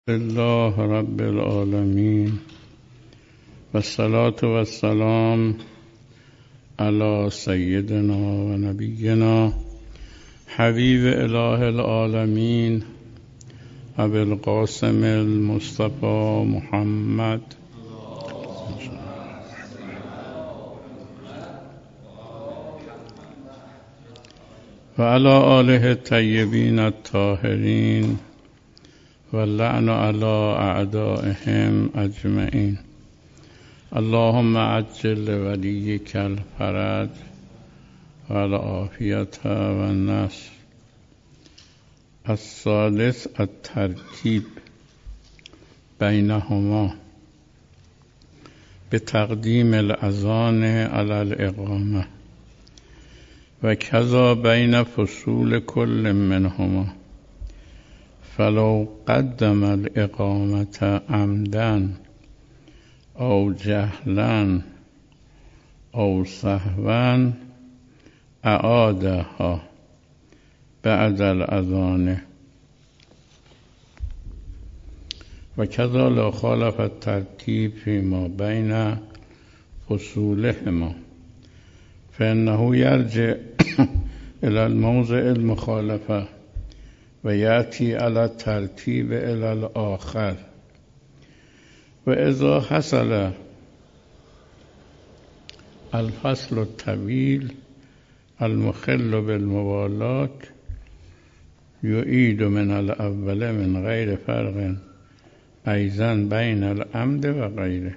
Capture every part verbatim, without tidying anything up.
الله رب العالمين والصلاة والسلام على سيدنا ونبينا حبيب إله العالمين أبي القاسم المصطفى محمد وعلى آله الطيبين الطاهرين واللعن على أعدائهم أجمعين. اللهم عجل لوليك الفرج والعافية والنصر. الثالث الترتيب بينهما بتقديم الأذان على الإقامة وكذا بين فصول كل منهما، فلو قدم الإقامة عمدا أو جهلا أو سهوا أعادها بعد الأذان، وكذا لو خالف الترتيب فيما بين فصولهما فإنه يرجع إلى الموضع المخالفة ويأتي على الترتيب إلى الآخر. وإذا حصل الفصل الطويل المخل بالموالاة يعيد من الأول من غير فرق أيضا بين العمد و غیره.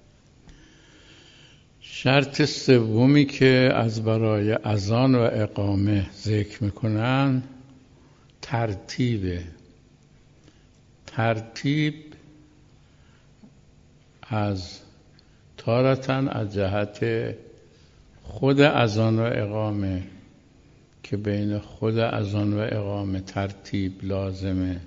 شرط سومی که از برای اذان و اقامه ذکر میکنن ترتیبه. ترتیب از تارتاً از جهت خود اذان و اقامه که بین خود اذان و اقامه ترتیب لازمه،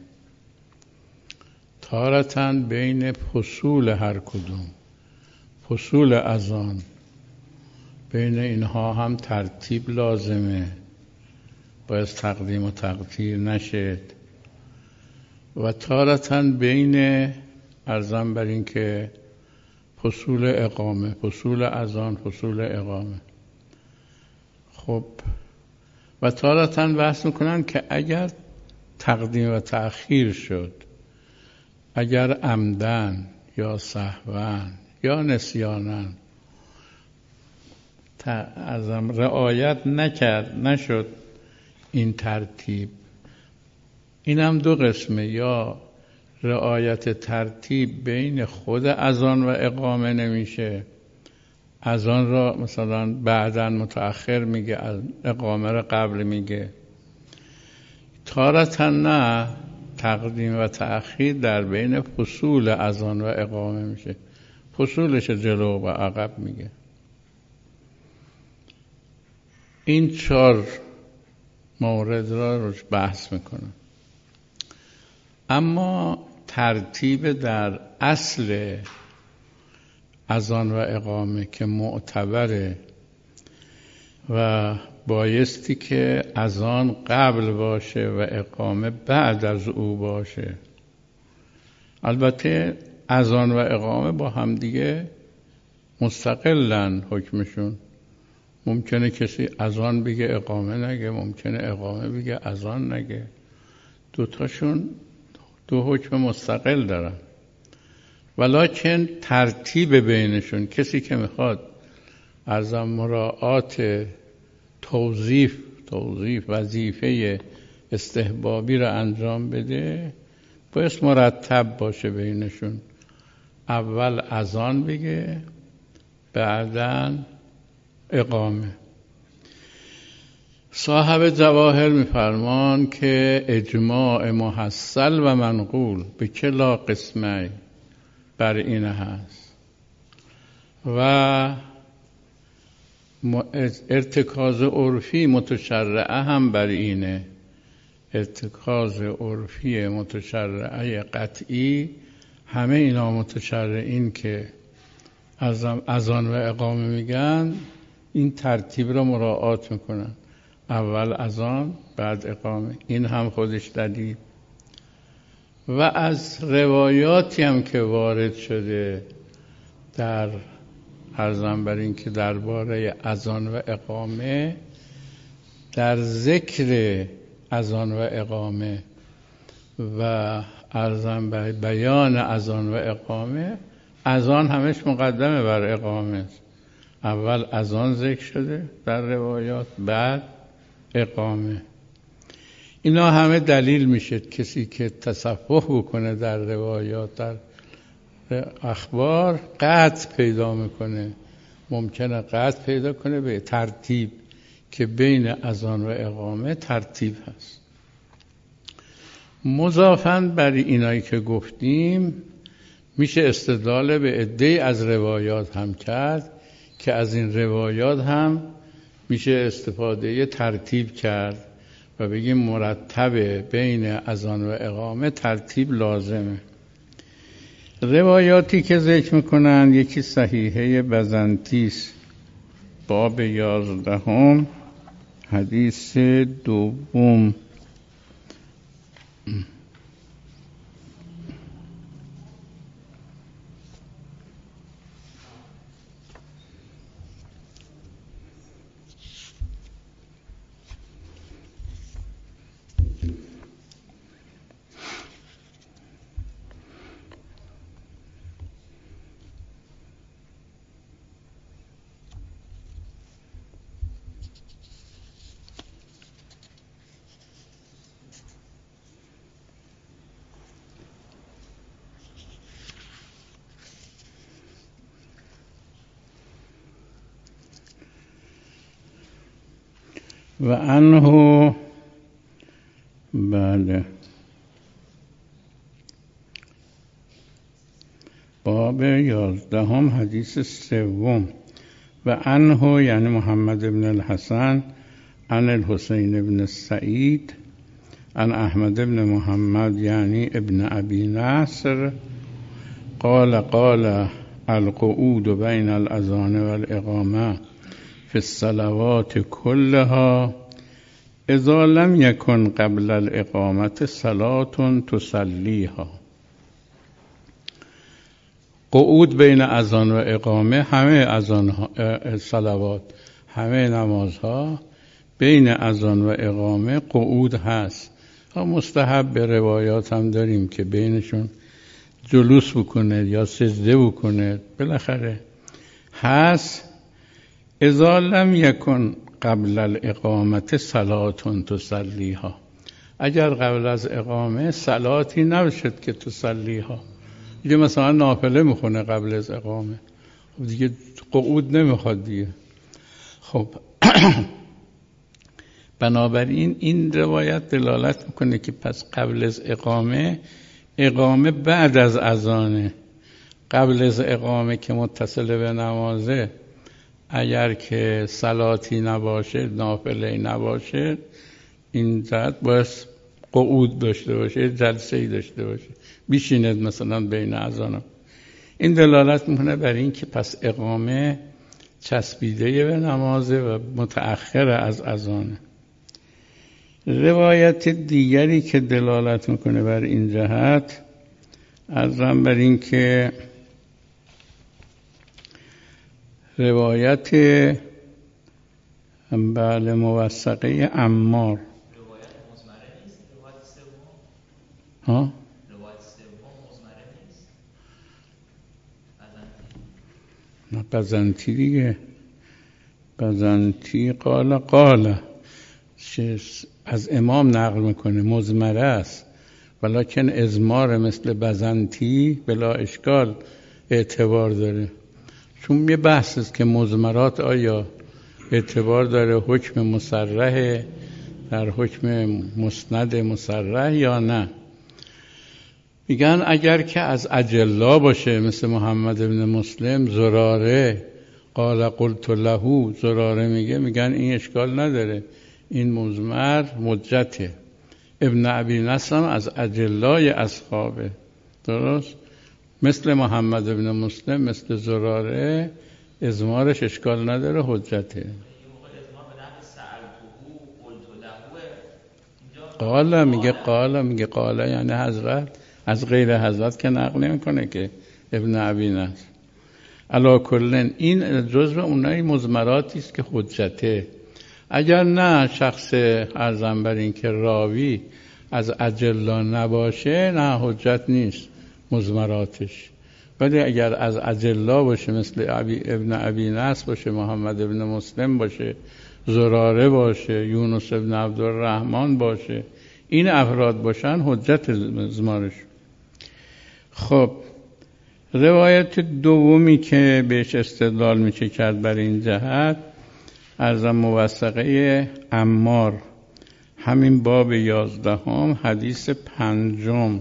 تارتاً بین فصول هر کدوم، فصول اذان بین اینها هم ترتیب لازمه، باید تقدیم و تأخیر نشد. و تارتاً بین ارزم بر این که فصول اقامه، فصول اذان، فصول اقامه. خب و تارتاً بحث میکنن که اگر تقدیم و تأخیر شد، اگر عمدن یا سهواً یا نسیاناً ازم رعایت نکرد نشد این ترتیب، این هم دو قسمه، یا رعایت ترتیب بین خود اذان و اقامه نمیشه، اذان را مثلا بعداً متأخر میگه، اقامه را قبل میگه. تارتاً نه، تقدیم و تأخیر در بین فصول اذان و اقامه میشه، فصولش جلو و عقب میگه. این چهار مورد را روش بحث میکنم. اما ترتیب در اصل اذان و اقامه که معتبره و بایستی که اذان قبل باشه و اقامه بعد از او باشه. البته اذان و اقامه با هم دیگه مستقلن حکمشون. ممکنه کسی اذان بگه اقامه نگه، ممکنه اقامه بگه اذان نگه، دوتاشون دو حکم مستقل دارن، ولکن ترتیب بینشون، کسی که میخواد از مراعات توظیف توظیف وظیفه استحبابی را انجام بده باید مرتب باشه بینشون. اول اذان بگه، بعداً اقامه. صاحب جواهر میفرمان که اجماع محصل و منقول به کلا قسمه بر این هست و ارتکاز عرفی متشرعه هم بر اینه. ارتکاز عرفی متشرعه قطعی همه اینا متشرعین که از اذان و اقامه میگن این ترتیب را مراعات میکنن، اول اذان بعد اقامه. این هم خودش دلیل. و از روایاتی هم که وارد شده در عرضم بر این که درباره اذان و اقامه، در ذکر اذان و اقامه و عرضم بر بیان اذان و اقامه، اذان همش مقدمه بر اقامه است. اول اذان ذکر شده در روایات، بعد اقامه. اینا همه دلیل میشه کسی که تصفح بکنه در روایات، در اخبار، قطع پیدا میکنه. ممکنه قطع پیدا کنه به ترتیب که بین اذان و اقامه ترتیب هست. مضافاً بر اینایی که گفتیم میشه استدلال به عده‌ای از روایات هم کرد که از این روایات هم میشه استفاده ترتیب کرد و بگیم مرتبه بین اذان و اقامه ترتیب لازمه. روایاتی که ذکر میکنن، یکی صحیحه بزنطیست باب یازدهم حدیث دوم، و عنه بله باب یازدهم حدیث سوم. و عنه یعنی محمد بن الحسن عن الحسین بن سعید عن احمد بن محمد یعنی ابن ابی نصر قال قال القعود بین الاذان والاقامه فی الصلوات كلها اذا لم يكن قبل الاقامه صلاة تصلیها. قعود بین اذان و اقامه، همه اذان صلوات، همه نمازها بین اذان و اقامه قعود هست. مستحب به روایات هم داریم که بینشون جلوس بکنه یا سجده بکنه، بالاخره هست. اذا لم یکن قبل الاقامت صلاة تصلیها، اگر قبل از اقامه صلاتی نباشد که تصلیها، دیگه مثلا نافله میخونه قبل از اقامه، خب دیگه قعود نمیخواد دیگه. خب بنابراین این روایت دلالت میکنه که پس قبل از اقامه، اقامه بعد از اذانه. قبل از اقامه که متصل به نمازه، اگر که صلاتی نباشه، نافله نباشه، این جهت باید قعود داشته باشه، جلسه‌ای داشته باشه، بیشیند مثلا بین اذانا. این دلالت میکنه بر این که پس اقامه چسبیده به نمازه و متأخر از اذانه. روایت دیگری که دلالت میکنه بر این جهت، عرضم بر این که روایت بله موثقه عمار، روایت مزمره نیست، روایت سوم ها روایت سوم مزمره نیست، بزنطی نه بزنطی دیگه، بزنطی قال قال از امام نقل میکنه، مزمره است، ولکن ازمار مثل بزنطی بلا اشکال اعتبار داره. چون یه بحث است که مزمرات آیا اعتبار داره، حکم مصرح در حکم مسند مصرح یا نه. میگن اگر که از اجلا باشه، مثل محمد بن مسلم زراره قال قلت له، زراره میگه، میگن این اشکال نداره، این مزمر مجته. ابن ابی نصر از اجلای اصحابه، درست؟ مثل محمد بن مسلم، مثل زراره، ازمارش اشکال نداره، حجته. قال میگه قال میگه قال یعنی حضرت از غیر حضرت که نقل نمیکنه که ابن ابی نصر. علا کلن این جزء اونای مضمراتی است که حجته. اگر نه شخص ارزم بر این که راوی از اجلا نباشه نه حجت نیست مضمراتش. ولی اگر از اجلا باشه مثل ابن ابی نصر باشه، محمد ابن مسلم باشه، زراره باشه، یونس ابن عبدالرحمن باشه، این افراد باشن حجت مضمارش. خب روایت دومی که بهش استدلال میشه کرد بر این جهت از موثقه عمار، همین باب یازدهم حدیث پنجم.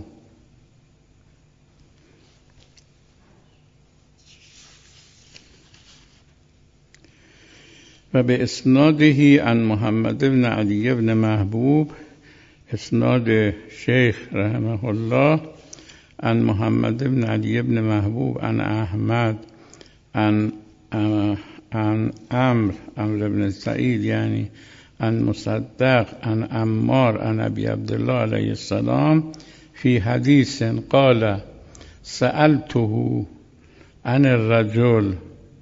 و به اسناده عن محمد بن علی بن محبوب، اسناد شیخ رحمه الله، عن محمد بن علی بن محبوب عن احمد عن عن عمرو عمرو بن سعید یعنی عن مصدق عن عمار عن ابی عبدالله علیه السلام فی حدیث قال سألته عن الرجل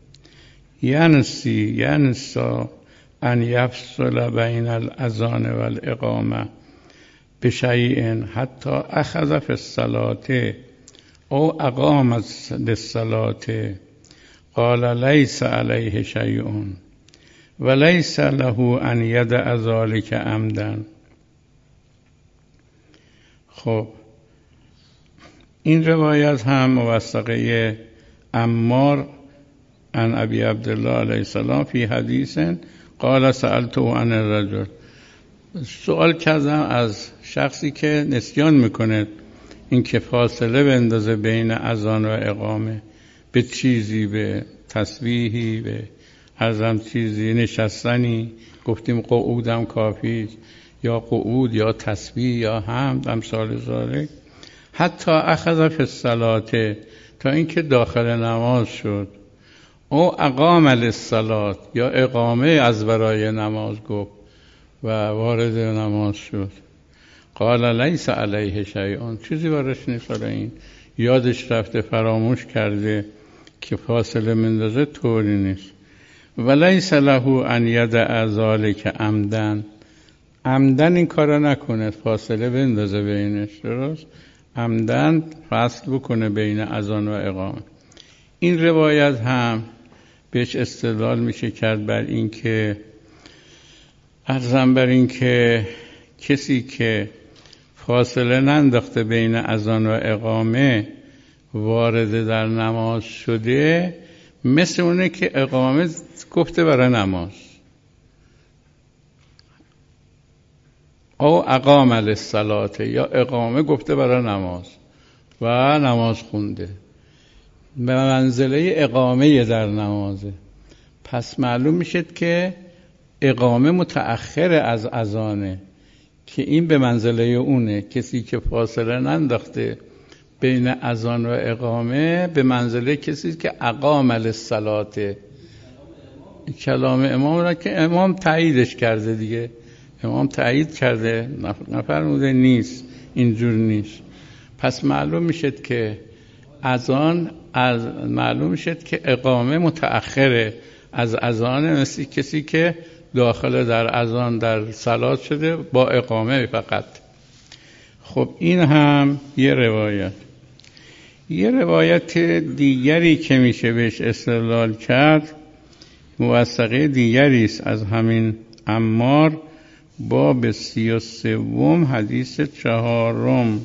ینسی ینسا ان یفصل بین الاذان والاقامه بشیء حتی اخذ فی الصلاة او اقام للصلاة قال لیس علیه شیء ولیس له ان یدع ذلک عمدا. خب این روایت هم موثقه عمار عن ابی عبدالله علیه السلام فی حدیث قال سألته عن الرجل. سوال کردم از شخصی که نسیان میکنه این که فاصله بندازه بین اذان و اقامه به چیزی، به تسبیحی، به ارزم چیزی، نشستنی، گفتیم قعودم کافی یا قعود یا تسبیح یا حمد امثال ذالک، حتی اخذ فی الصلاة تا اینکه داخل نماز شد، او اقام للصلاة یا اقامه از برای نماز گفت و وارد نماز شد. قال لیس علیه شیء، چیزی برش نیست، این یادش رفته فراموش کرده که فاصله مندازه طوری نیست. ولیس له ان یدع ذلک عمدا، عمدن این کارا نکنه، فاصله بندازه بینش، درست عمدن فصل بکنه بین اذان و اقامه. این روایت هم بهش استدلال میشه کرد بر این که عرضم بر این که کسی که فاصله ننداخته بین اذان و اقامه وارد در نماز شده، مثل اونه که اقامه گفته برای نماز او اقام للصلاة یا اقامه گفته برای نماز و نماز خونده، به منزله اقامه در نمازه. پس معلوم میشد که اقامه متأخر از اذانه، که این به منزله اونه. کسی که فاصله ننداخته بین اذان و اقامه به منزله کسی که اقام للصلاة. کلام امام را که امام تاییدش کرده دیگه، امام تایید کرده، نفرموده نیست، اینجور نیست. پس معلوم میشد که اذان از معلوم شد که اقامه متأخره از اذان، مثل کسی که داخل در اذان در صلات شده با اقامه فقط. خب این هم یه روایت. یه روایت دیگری که میشه بهش استدلال کرد، موثقه دیگری است از همین عمار، باب سی و سوم حدیث چهارم.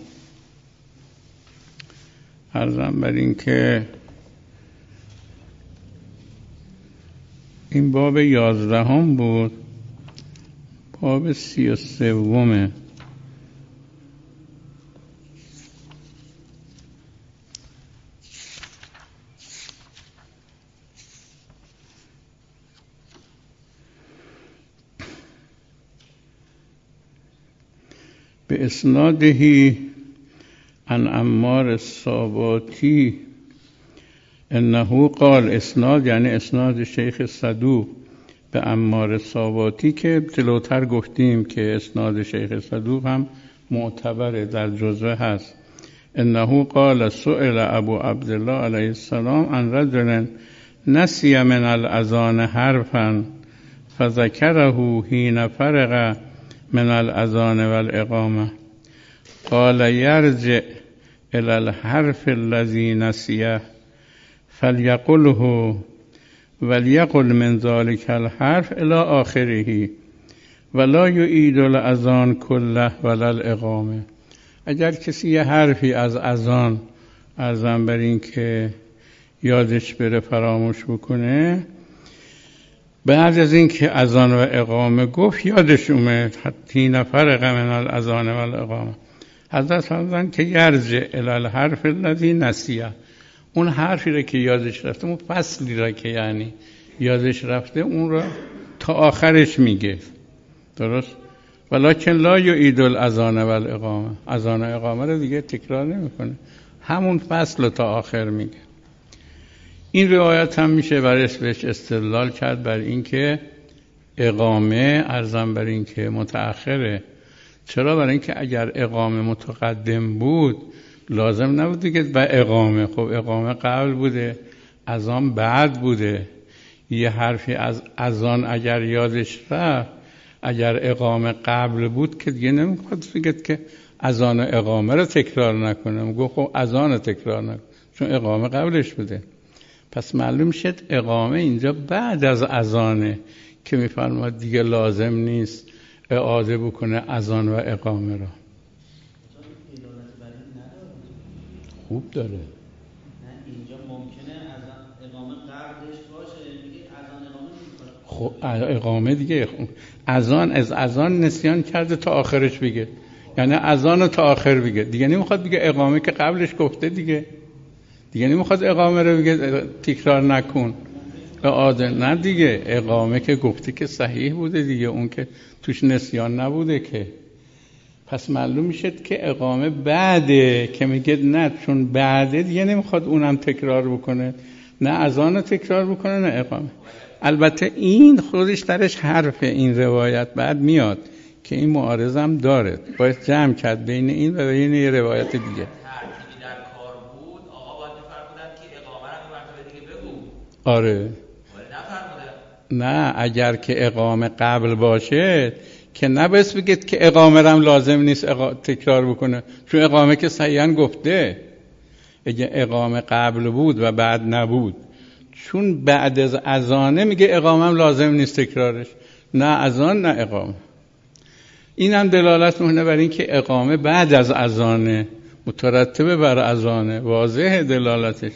عرضم بر این که این باب یازدهم بود، باب سی و سومه. به اسناده عن عمار الصاباتی انه قال، اسناد یعنی اسناد شیخ صدوق به عمار الصاباتی که جلوتر گفتیم که اسناد شیخ صدوق هم معتبره، در جزوه هست. انه قال سئل ابو عبدالله علیه السلام عن رجل نسی من الاذان حرفا فذكره حين فرغ من الاذان والاقامه قال يرجع الى الحرف الذي نسيه فليقله وليقل من ذلك الحرف الى آخره ولا يعيد الاذان كله ولا الاقامه. اگر کسی یه حرفی از اذان ارزم بر این که یادش بره فراموش بکنه، بعد از این که اذان و اقامه گفت یادش اومد حین فرغ من الاذان و الاقامه، حضرت فرمودن که یرجع الی الحرف الذی نسیه، اون حرفی را که یادش رفته، اون فصلی را که یعنی یادش رفته، اون را تا آخرش میگه. درست؟ ولکن لا یعید الاذان و الاقامه، اذان و اقامه رو دیگه تکرار نمیکنه، همون فصل رو تا آخر میگه. این روایت هم میشه برایش بهش استدلال کرد بر اینکه اقامه ارزم بر اینکه متأخره. چرا؟ برای اینکه اگر اقامه متقدم بود لازم نبود دیگه با اقامه، خب اقامه قبل بوده، اذان بعد بوده. یه حرفی از اذان اگر یادش رفت، اگر اقامه قبل بود که دیگه نمیخواد بگید که اذان و اقامه رو تکرار نکنم، گفت خب اذان رو تکرار نکن چون اقامه قبلش بوده. پس معلوم شد اقامه اینجا بعد از اذانه که میفرماد دیگه لازم نیست اعاده بکنه اذان و اقامه را. خوب داره. نه اینجا ممکنه اذان اقامه قبلش باشه، میگه اذان اقامه نمیکنه. خب اقامه دیگه اذان از اذان نسیان کرده تا آخرش بگه، یعنی اذان تا آخر بگه، دیگه نمیخواد بگه اقامه که قبلش گفته دیگه دیگه نمیخواد اقامه رو بگه تکرار نکن اعاده، نه دیگه اقامه که گفته که صحیح بوده دیگه، اون که توش نسیان نبوده که. پس معلوم میشد که اقامه بعده که میگه نه چون بعده دیگه نمیخواد اونم تکرار بکنه، نه اذان رو تکرار بکنه نه اقامه. البته این خودش درش حرفه، این روایت بعد میاد که این معارضم داره، باید جمع کرد بین این و بین یه روایت دیگه. آره نه اگر که اقامه قبل باشه که نباید بگید که اقامه رم لازم نیست اقا... تکرار بکنه، چون اقامه که صحیحاً گفته. اگه اقامه قبل بود و بعد نبود، چون بعد از اذانه میگه اقامه هم لازم نیست تکرارش، نه اذان نه اقامه. این هم دلالت میکنه بر این که اقامه بعد از اذانه، مترتبه بر اذانه، واضحه دلالتش.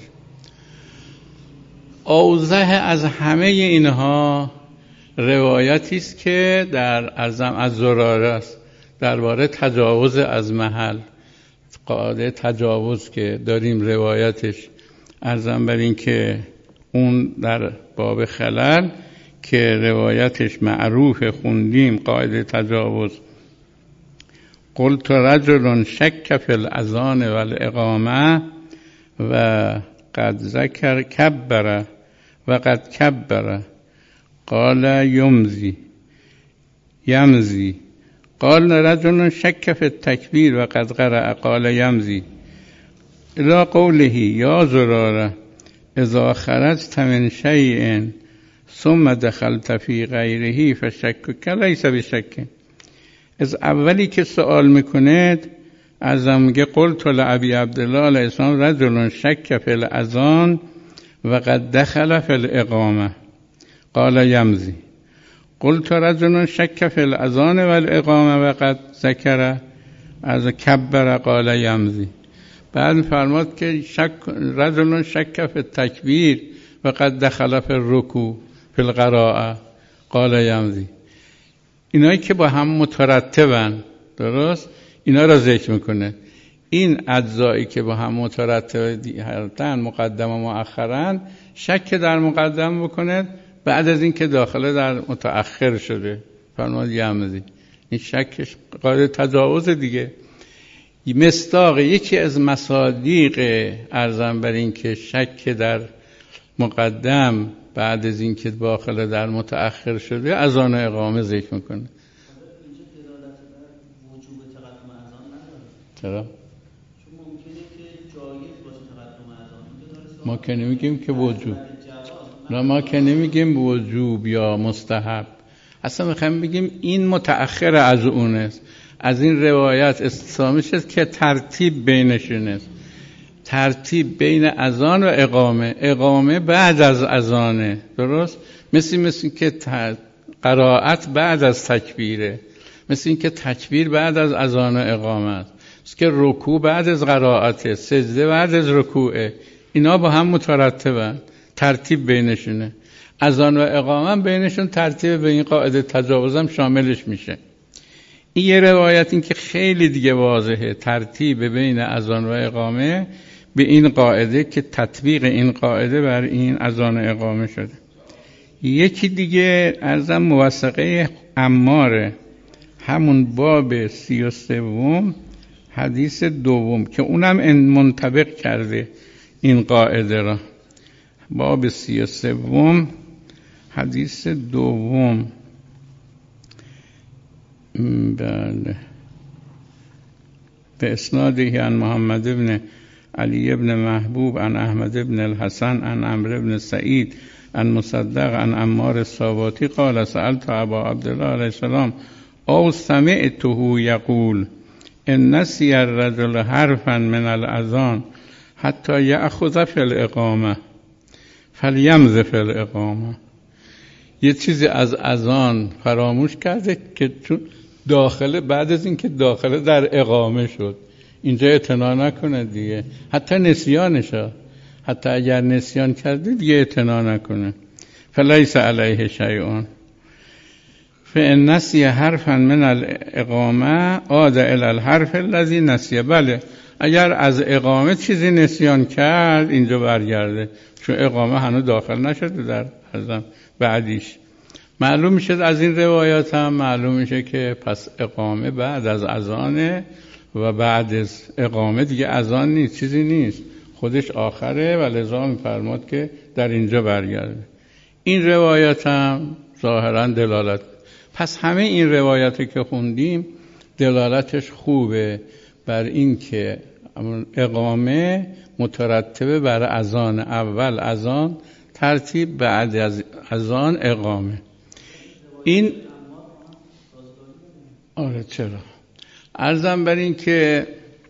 اوضح از همه اینها روایتی است که در ارزم از زراره است درباره تجاوز از محل، قاعده تجاوز که داریم روایتش، ارزم بر این که اون در باب خلل که روایتش معروف خوندیم، قاعده تجاوز. قلت رجل شک فی الاذان و الاقامه و قد ذکر کبر و قد کبر قال یمزی یمزی قال رجل شک فی التکبیر و قد قرأ قال یمزی الی قوله یا زراره اذا خرجت من شیء ثم دخلت فی غیره فشکک لیس بشک. از اولی که سوال میکنید ازم میگه قلت لابی عبدالله علیه السلام رجل شک فی الاذان و قد دخل فی الاقامه قال یمزی قلت رجل شک فی الاذان و الاقامه و قد ذکر از کبر قال یمزی. بعد فرماد که شک رجل شک فی التکبیر و قد دخل فی الرکوع فی القراءه قال یمزی. اینایی که با هم مترتبن، درست، اینا را ذکر میکنه. این اجزایی که با هم مترتبن، مقدم و مؤخرن، شک در مقدم بکنه بعد از این که داخله در متأخر شده، فرماد یمزی. این شکش قاعده تجاوز دیگه. مصداق یکی از مصادیق ارزم بر این که شک در مقدم بعد از این که داخله در متأخر شده اذان و اقامه ذکر میکنه. اینجا دلالت بر وجوب تقدم اذان نداره. چرا؟ چون ممکنه ما که نمیگیم که وجوب، نه ما که نمیگیم وجوب یا مستحب، اصلا میخوایم بگیم این متأخر از اونه، از این روایت استفاده شد که ترتیب بینشون است، ترتیب بین اذان و اقامه، اقامه بعد از اذانه، درست؟ مثل مثل که قرائت بعد از تکبیره، مثل این که تکبیر بعد از اذان و اقامه است، مثل که رکوع بعد از قرائته، سجده بعد از رکوعه، اینا با هم مترتبن، ترتیب بینشونه. اذان و اقامه بینشون ترتیب، به این قاعده تجاوزم شاملش میشه. این یه روایت این که خیلی دیگه واضحه، ترتیب بین اذان و اقامه به این قاعده که تطبیق این قاعده بر این اذان و اقامه شده. یکی دیگه ارزم موثقه عماره، همون باب سی و سوم حدیث دوم که اونم منطبق کرده این قاعده را. باب سی و سوم حدیث دوم، بله، به اسناده عن محمد ابن علی ابن محبوب عن احمد ابن الحسن عن عمرو ابن سعید عن مصدق عن عمار الصاباتی قال سألت ابا عبدالله علیه السلام او سمعته یقول ان نسی الرجل حرفا من الاذان حتی یأخذ فی الاقامه فلیمض فی الاقامه. یه چیزی از اذان فراموش کرده که چون داخله، بعد از اینکه داخله در اقامه شد اینجا اعتنا نکنه دیگه، حتی نسیانشا، حتی اگر نسیان کرده دیگه اعتنا نکنه. فلیس علیه شیء فان نسی حرفا من الاقامه عاد الی الحرف الذی نسی. بله، اگر از اقامه چیزی نسیان کرد اینجا برگرده، چون اقامه هنوز داخل نشده در ازم بعدیش. معلوم میشه از این روایات هم معلوم میشه که پس اقامه بعد از اذانه و بعد از اقامه دیگه اذان نیست، چیزی نیست، خودش آخره و لذا میفرماد که در اینجا برگرده. این روایات هم ظاهرا دلالت، پس همه این روایاتی که خوندیم دلالتش خوبه بر این که اقامه مترتبه بر اذان، اول اذان ترتیب، بعد از اذان اقامه. این آره چرا عرضم بر این که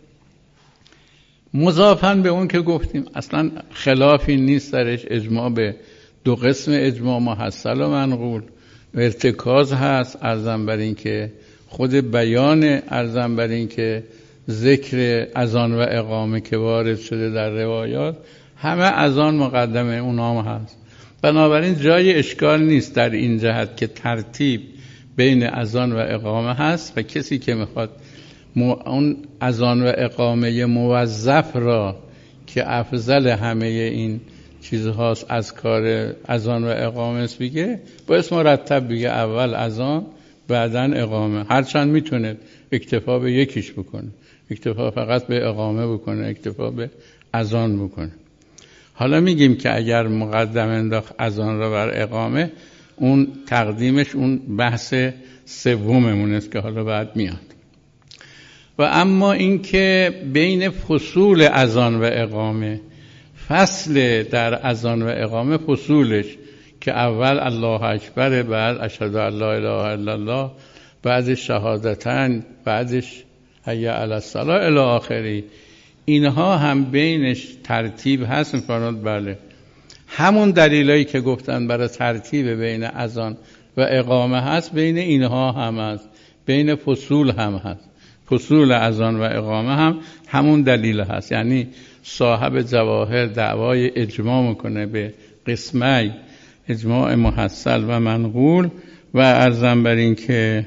مضافاً به اون که گفتیم اصلا خلافی نیست درش، اجماع به دو قسم اجماع محصل و منقول، ارتکاز هست. عرضم بر این که خود بیان، عرضم بر این که ذکر اذان و اقامه که وارد شده در روایات همه اذان مقدمه اونام هست، بنابراین جای اشکال نیست در این جهت که ترتیب بین اذان و اقامه هست و کسی که میخواد اون اذان و اقامه موظف را که افضل همه این چیزهاست از کار اذان و اقامه است بگه، باید مرتب بگه اول اذان بعدن اقامه، هرچند میتونه اکتفا به یکیش بکنه، اکتفا فقط به اقامه بکنه، اکتفا به اذان بکنه. حالا میگیم که اگر مقدم انداخت اذان را بر اقامه، اون تقدیمش اون بحث سوممون است که حالا بعد میاد. و اما این که بین فصول اذان و اقامه، فصل در اذان و اقامه فصولش که اول الله اکبر، بعد اشهد ان لا اله الا الله، بعد شهادتن، بعدش حی علی الصلاة الی آخری، اینها هم بینش ترتیب هست. میفرماد بله، همون دلیلایی که گفتن برای ترتیب بین اذان و اقامه هست بین اینها هم هست، بین فصول هم هست، فصول اذان و اقامه هم همون دلیل هست. یعنی صاحب جواهر دعوای اجماع میکنه به قسمه اجماع محصل و منقول و عرضم بر این که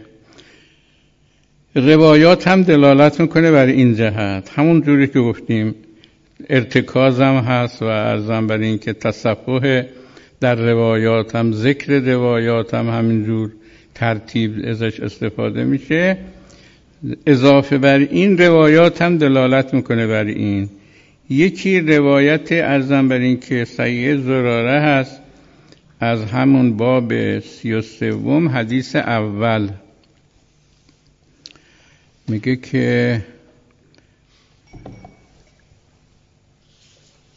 روایات هم دلالت میکنه بر این جهت، همون جوری که گفتیم ارتکاز هم هست و عرضم بر این که تصفح در روایات هم، ذکر روایات هم همینجور ترتیب ازش استفاده میشه. اضافه بر این روایات هم دلالت میکنه بر این. یکی روایت عرضم بر این که صحیح زراره هست از همون باب سی و سوم حدیث اول، میگه که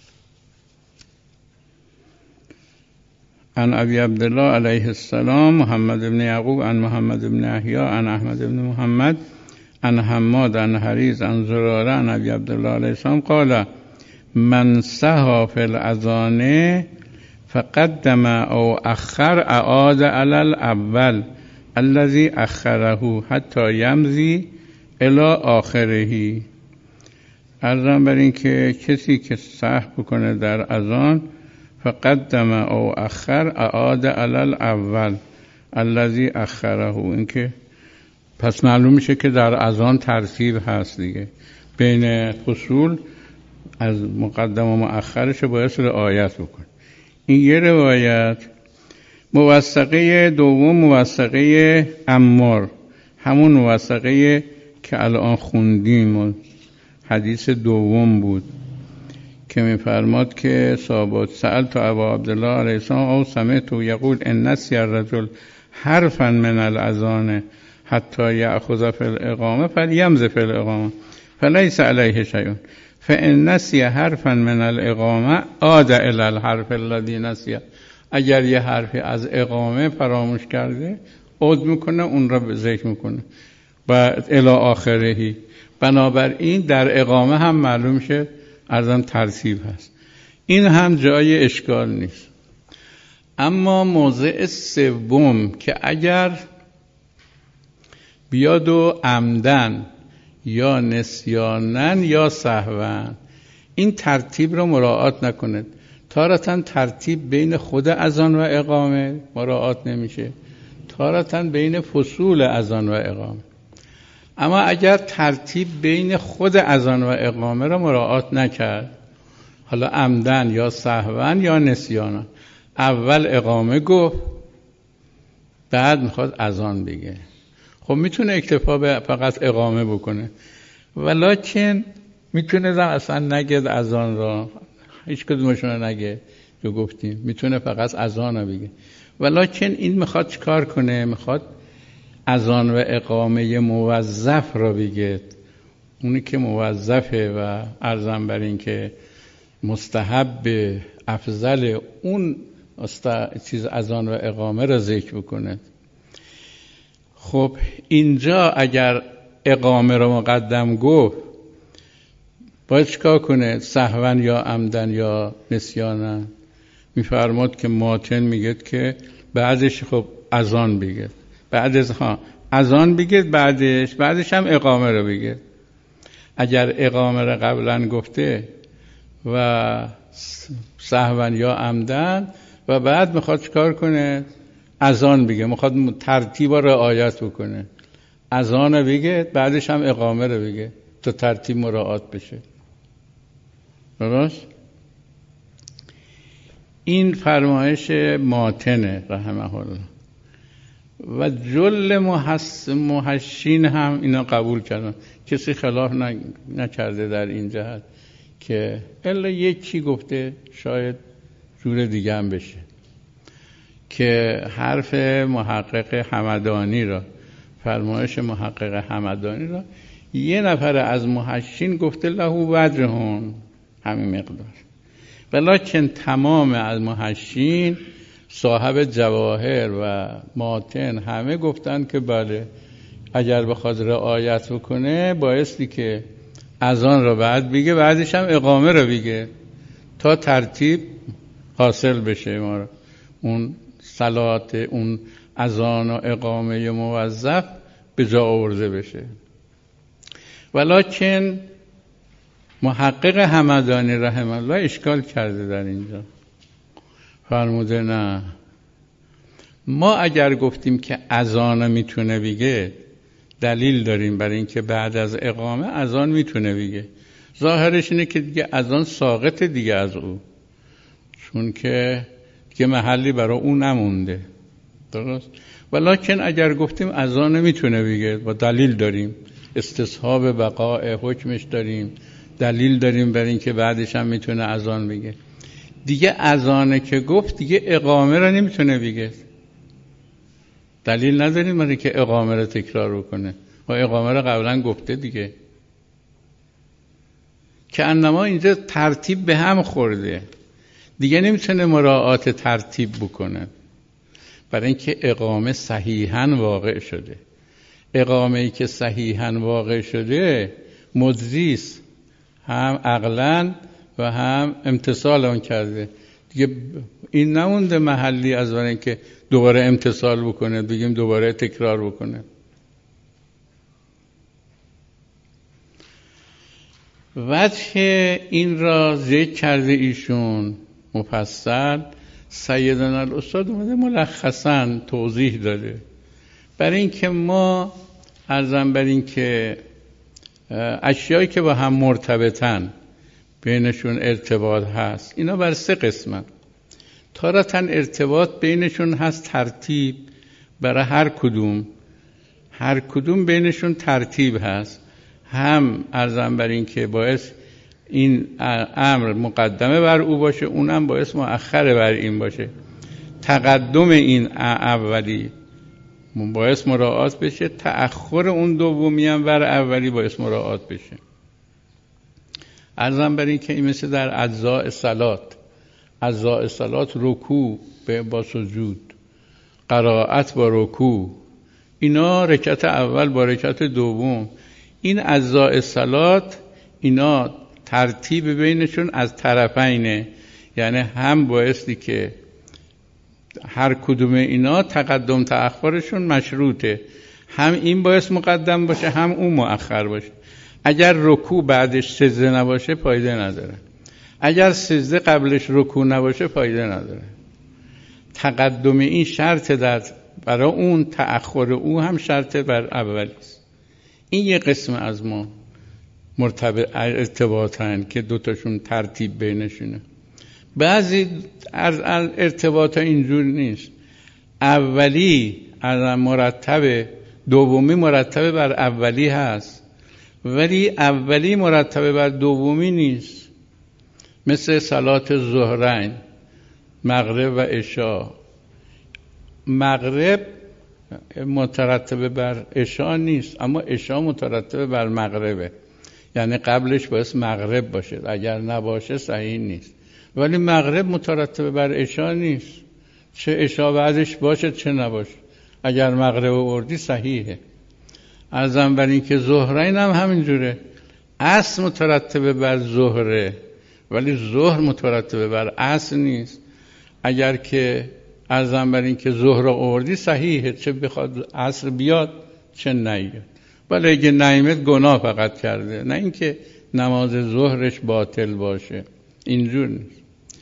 عن ابی عبدالله علیه السلام محمد بن یعقوب عن محمد بن احیا عن احمد بن محمد عن حماد عن حریز عن زراره عن ابی عبدالله علیه السلام قال من سها فی الاذان فقدم او اخر اعاد علی الاول الذي اخره حتی یمضی الی آخره. عرضم بر این که کسی که سهو بکنه در اذان فقدم او اخر اعاد علی الاول الذي اخره، این که پس معلوم میشه که در اذان ترتیب هست دیگه، بین فصول از مقدم و مؤخرش باید رعایت بکن. این یه روایت. موثقه دوم موثقه عمار، همون موثقه که الان خوندیم حدیث دوم بود که میفرماد که صحابت سألت ابا عبدالله علیه السلام او سمعت یقول ان نسی الرجل حرفا من الاذان حتی یأخذ فی الاقامه فلیمض فی الاقامه فلیس علیه شیء فان نسی حرفا من الاقامه عاد الی الحرف الذی نسی. اگر یه حرفی از اقامه فراموش کرده عود میکنه، اون را ذکر میکنه و الی آخرهی. بنابراین در اقامه هم معلوم شه ارزم ترتیب هست. این هم جای اشکال نیست. اما موضع سوم که اگر بیاد و عمدن یا نسیانن یا سهون این ترتیب رو مراعات نکنه، تارتاً ترتیب بین خود اذان و اقامه مراعات نمیشه، تارتاً بین فصول اذان و اقامه. اما اگر ترتیب بین خود اذان و اقامه را مراعات نکرد، حالا عمدن یا سهون یا نسیانن، اول اقامه گفت بعد میخواد اذان بگه، خب میتونه اکتفا به فقط اقامه بکنه، ولکن میتونه اصلا نگه اذان را، هیچ کدومشون نگه جو گفتیم، میتونه فقط اذان رو بگه. ولکن این میخواد چیکار کنه؟ میخواد اذان و اقامه موظف را بگه، اونی که موظفه و عرضم بر این که مستحب افضل اون چیز اذان و اقامه را ذکر بکنه. خب اینجا اگر اقامه را مقدم گفت باید چیکار کنه؟ سهون یا عمدن یا نسیانن؟ میفرماد که ماتن میگه که بعدش خب اذان بگه، بعد از ها اذان بگه، بعدش بعدش هم اقامه رو بگه. اگر اقامه رو قبلا گفته و سهون یا عمدن و بعد میخواد چیکار کنه؟ اذان بگه، میخواد ترتیب رو رعایت بکنه، اذان رو بگه بعدش هم اقامه رو بگه تا ترتیب مراعات بشه. درست؟ این فرمایش ماتنه رحمه الله و جل محس محشین هم اینا قبول کردن، کسی خلاف نکرده در این جهت که الا یکی گفته شاید جور دیگه هم بشه که حرف محقق همدانی را، فرمایش محقق همدانی را یه نفر از محشین گفته له وجهون، همین مقدار، ولکن تمام از محشین صاحب جواهر و ماتن همه گفتن که بله اگر بخواد رعایت بکنه بایستی که اذان را بعد بگه، بعدش هم اقامه را بگه تا ترتیب حاصل بشه، ما را اون صلات اون اذان و اقامه موظف به جا آورده بشه. ولکن محقق همدانی رحمه الله اشکال کرده در اینجا، فرموده نه، ما اگر گفتیم که اذان میتونه بگه دلیل داریم برای اینکه بعد از اقامه اذان میتونه بگه، ظاهرش اینه که دیگه اذان ساقط دیگه از او، چون که دیگه محلی برای او نمونده. درست؟ ولکن اگر گفتیم اذان میتونه بگه و دلیل داریم، استصحاب بقاء حکمش داریم، دلیل داریم برای اینکه بعدش هم میتونه اذان بگه، دیگه اذانه که گفت دیگه اقامه را نمیتونه بگه، دلیل نداریم برای که اقامه را تکرار بکنه و اقامه را قبلا گفته دیگه، که انما اینجا ترتیب به هم خورده، دیگه نمیتونه مراعات ترتیب بکنه، برای اینکه اقامه صحیحاً واقع شده. اقامه ای که صحیحاً واقع شده مجزیست، هم عقلاً و هم امتثال آن کرده. دیگه این نمونده محلی از برای اینکه دوباره امتثال بکنه، بگیم دوباره تکرار بکنه. وجه این را ذکر کرده ایشون مفصل، سیدنا الاستاد اومده ملخصاً توضیح داده. برای اینکه ما عرضم بر این که اشیایی که با هم مرتبطن بینشون ارتباط هست، اینا بر سه قسمن. تارةً ارتباط بینشون هست ترتیب، برای هر کدوم هر کدوم بینشون ترتیب هست. هم عرضم بر این که باعث این امر مقدمه بر او باشه، اونم باعث مؤخره بر این باشه. تقدم این اولی باعث مراعات بشه، تأخر اون دومی هم بر اولی باعث مراعات بشه. عرضم بر این که این مثل در اجزاء صلات، اجزاء صلات رکوع با سجود، قرائت با رکوع، اینا رکعت اول با رکعت دوم، این اجزاء صلات اینا ترتیب بینشون از طرفینه، یعنی هم بایستی که هر کدوم اینا تقدم تأخرشون مشروطه، هم این باعث مقدم باشه هم اون مؤخر باشه. اگر رکوع بعدش سجده نباشه فایده نداره، اگر سجده قبلش رکوع نباشه فایده نداره. تقدم این شرط در برای اون، تأخر او هم شرط بر اولی است. این یه قسم از ما مرتبط ارتباطن که دوتاشون ترتیب بینشونه. بعضی ارتباط اینجور نیست، اولی از مرتب، دومی مرتب بر اولی هست، ولی اولی مرتب بر دومی نیست. مثل صلات ظهرین، مغرب و عشاء. مغرب مترتب بر عشاء نیست، اما عشاء مترتب بر مغربه، یعنی قبلش باید مغرب باشه، اگر نباشه صحیح نیست. ولی مغرب مترتب بر عشاء نیست، چه عشاء بعدش باشه چه نباشه، اگر مغرب آوردی صحیحه. عرضم بر این که ظهرین هم همینجوره، عصر مترتب بر ظهره ولی ظهر مترتب بر عصر نیست. اگر که عرضم بر این که ظهر آوردی صحیحه، چه بخواد عصر بیاد چه نیاد. ولی اگه نیامد گناه فقط کرده، نه اینکه نماز ظهرش باطل باشه، اینجور نیست.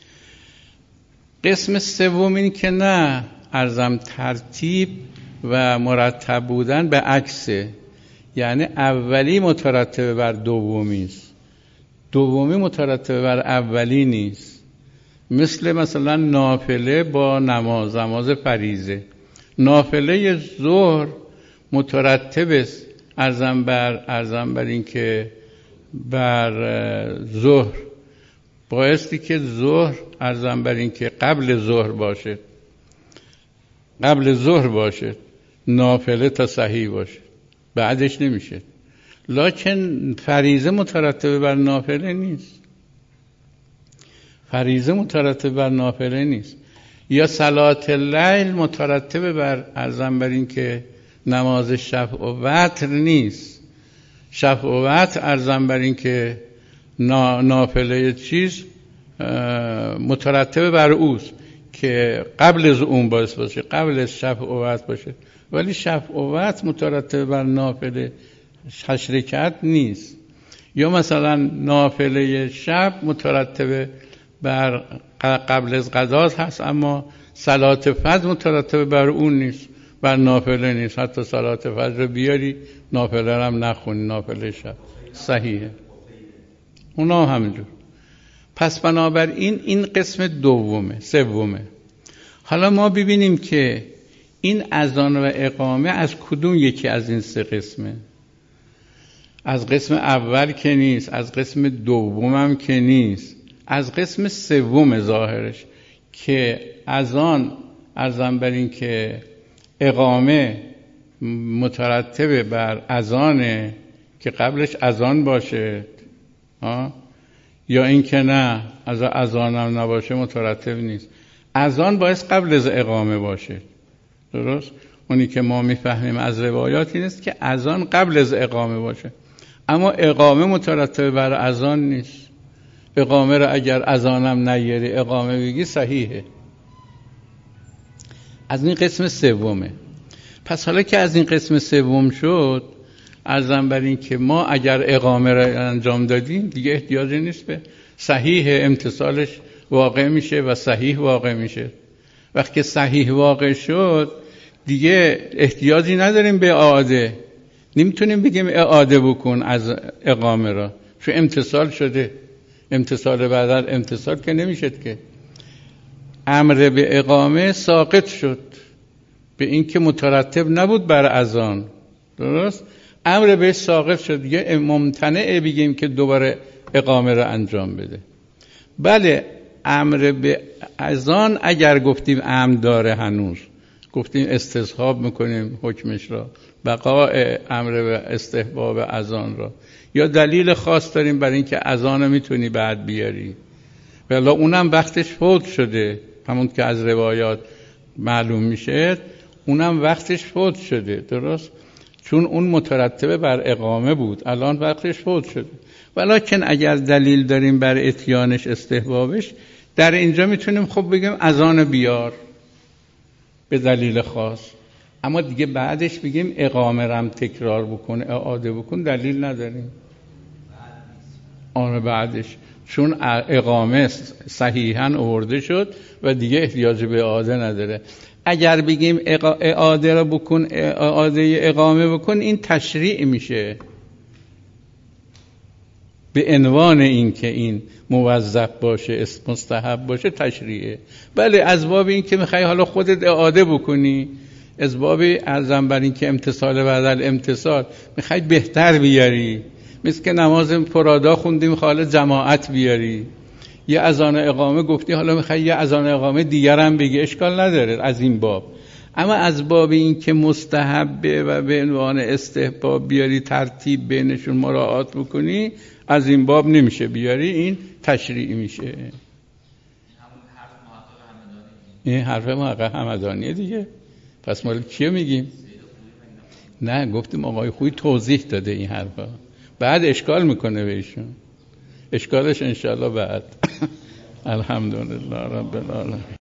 قسم سوم این که نه، عرضم ترتیب و مرتب بودن به عکسه، یعنی اولی مترتب بر دومی است، دومی مترتب بر اولی نیست. مثل مثلا نافله با نماز، نماز فریضه. نافله ظهر مترتب است عرضم بر عرضم بر این که بر ظهر، بایستی که ظهر عرضم بر این که قبل ظهر باشه، قبل ظهر باشه نافله تا صحیح باشه، بعدش نمیشه. لکن فریضه مترتب بر نافله نیست، فریضه مترتب بر نافله نیست. یا صلات اللیل مترتب بر عرضم بر این که نماز شفع و وتر نیست. شفع و وتر عرضم بر این که نافله چیز مترتب بر اوست که قبل از اون باعث باشه، قبل از شفع و وتر باشه. ولی شفع و وتر مترتب بر نافله هشت رکعت نیست. یا مثلا نافله شب مترتب بر قبل از قضا هست، اما صلات فجر مترتب بر اون نیست، بر نافله نیست. حتی صلات فجر بیاری نافله هم نخونی، نافله شب صحیحه، اونا همینجور. پس بنابراین این قسم دومه. سومه، حالا ما ببینیم که این اذان و اقامه از کدوم یکی از این سه قسمه؟ از قسم اول که نیست، از قسم دوم هم که نیست، از قسم سوم ظاهرش که اذان عرضم بر این که اقامه مترتب بر اذانه که قبلش اذان باشه ها، یا این که نه از اذان هم نباشه مترتب نیست. اذان باید قبل از اقامه باشه، درست؟ اونی که ما میفهمیم از روایات این است که اذان قبل از اقامه باشه، اما اقامه مترتب بر اذان نیست. اقامه را اگر اذانم نیاری اقامه بگی صحیحه. از این قسم سومه. پس حالا که از این قسم سوم شد، عرضم بر این که ما اگر اقامه را انجام دادیم دیگه احتیاجی نیست به صحیح، امتصالش واقع میشه و صحیح واقع میشه. وقتی که صحیح واقع شد دیگه احتیاجی نداریم به اعاده. نمیتونیم بگیم اعاده بکن از اقامه را، چون امتصال شده. امتصال بعد از امتصال که نمیشد که. امر به اقامه ساقط شد به این که مترتب نبود بر اذان، درست؟ امر بهش ساقط شد، دیگه ممتنعه بگیم که دوباره اقامه را انجام بده. بله امر به اذان اگر گفتیم امر داره، هنوز گفتیم استصحاب میکنیم حکمش را، بقاء امر به استحباب اذان را، یا دلیل خاص داریم برای اینکه اذان میتونی بعد بیاری، ولی اونم وقتش فوت شده، همون که از روایات معلوم میشه اونم وقتش فوت شده، درست؟ چون اون مترتب بر اقامه بود، الان وقتش فوت شده. ولکن اگر دلیل داریم بر اتیانش، استحبابش، در اینجا میتونیم خب بگیم اذان بیار به دلیل خاص، اما دیگه بعدش بگیم اقامه رم تکرار بکن، اعاده بکن، دلیل نداریم. آن بعدش چون اقامه صحیحاً آورده شد و دیگه احتیاج به اعاده نداره. اگر بگیم اعاده را بکن، اعاده اقامه بکن، این تشریع میشه به عنوان این که این موظف باشه، مستحب باشه، تشریعه. بله از باب این که میخوای حالا خودت اعاده بکنی، از باب ارزم بر این که امتصال بعد الامتصال میخوای بهتر بیاری، مثل که نماز فرادا خوندیم حالا جماعت بیاری، یه اذان اقامه گفتی حالا میخوای یه اذان اقامه دیگر هم بگی، اشکال نداره از این باب. اما از باب این که مستحبه و به عنوان استحباب بیاری، ترتیب بینشون مراعات بکنی، از این باب نمیشه بیاری، این تشریعی میشه. این حرف محقق همدانیه دیگه. پس مال کیه میگیم؟ نه گفتیم آقای خویی توضیح داده این حرفا، بعد اشکال میکنه بهشون، اشکالش انشاءالله بعد. الحمدلله رب العالمین.